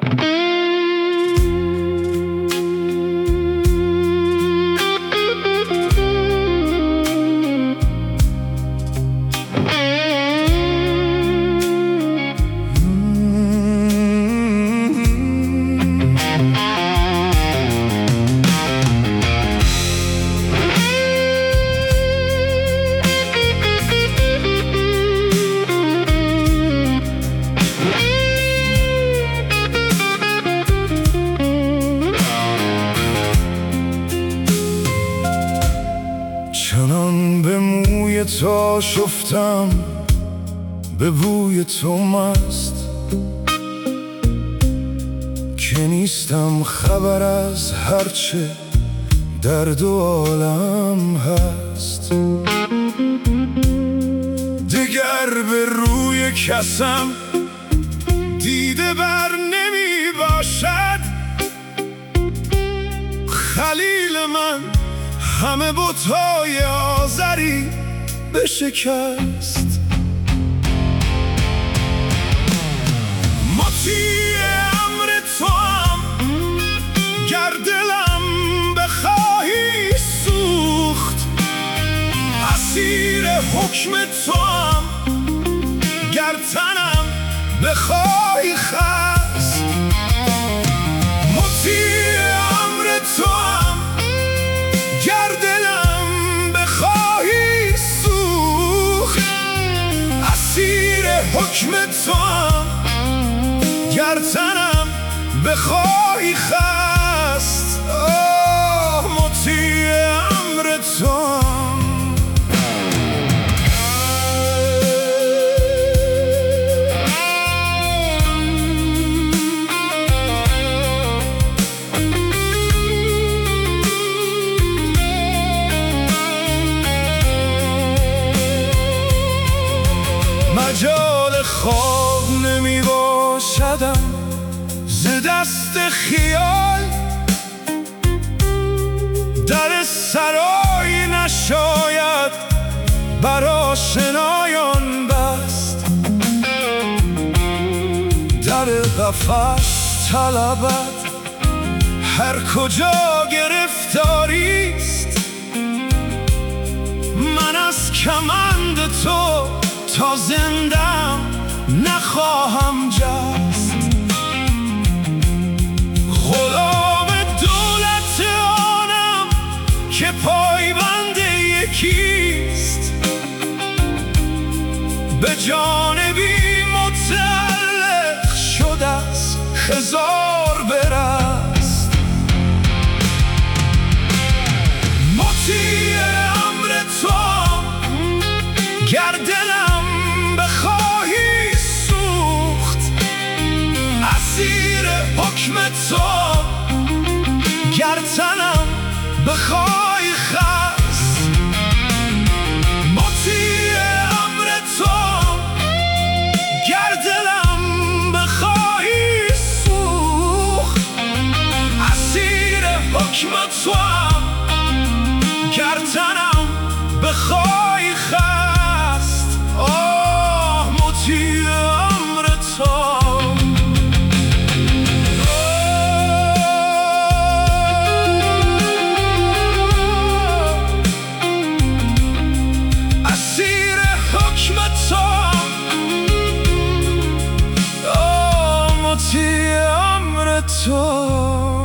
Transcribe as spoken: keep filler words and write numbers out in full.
چنان به موی تو شفتم، به بوی تو مست، که نیستم خبر از هرچه در دو عالم هست. دگر به روی کسم دیده بر نمی باشد. خلیل من همه بت‌های آزری بشکست. مطیع امر توام، گر دلم بخواهی سوخت. اسیر حکم توام، گر تنم بخواهی خست. مطیع امر توام، گر دلم بخواهی سوخت. اسیر حکم توام، گر تنم بخواهی خست. آه مطیع امر توام. مجال خواب نمی باشدم ز دست خیال. در سرای نشاید بر آشنایان بست. در قفس طلبد هر کجا گرفتاریست. من از کمند تو تا زندم نخواهم جست. غلام دولت آنم که پایبند یکیست. به جانبی متعلق شده است هزار برست. مطیع امر توام، گر دلم بخواهی سوخت. اسیر حکم توام، گر تنم بخواهی خست. مطیع امر توام، گر دلم بخواهی سوخت. اسیر حکم توام، گر تنم بخواهی خست. آه مطیع امر توام. اسیر حکم توام، آه مطیع امر توام.